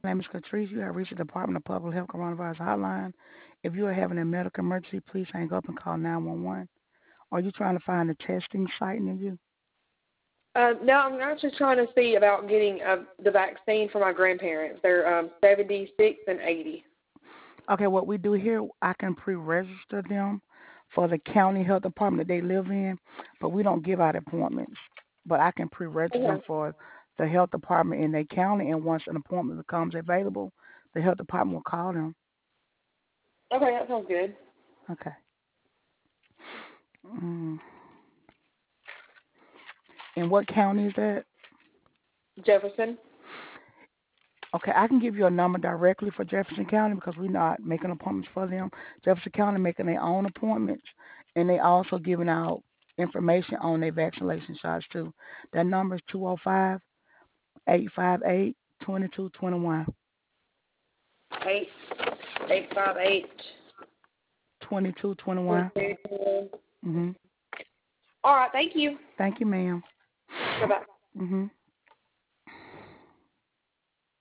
My name is Catrice. You have reached the Department of Public Health Coronavirus Hotline. If you are having a medical emergency, please hang up and call 911. Are you trying to find a testing site near you? No, I'm actually trying to see about getting the vaccine for my grandparents. They're 76 and 80. Okay, what we do here, I can pre-register them for the county health department that they live in, but we don't give out appointments. But I can pre-register them Okay. for the health department in their county, and once an appointment becomes available, the health department will call them. Okay, that sounds good. Okay. Mm. And what county is that? Jefferson. Okay, I can give you a number directly for Jefferson County because we're not making appointments for them. Jefferson County making their own appointments, and they also giving out information on their vaccination shots too. That number is 205-858-2221. 858. 2221. Mhm. All right, thank you. Thank you, ma'am. Bye-bye. Mhm.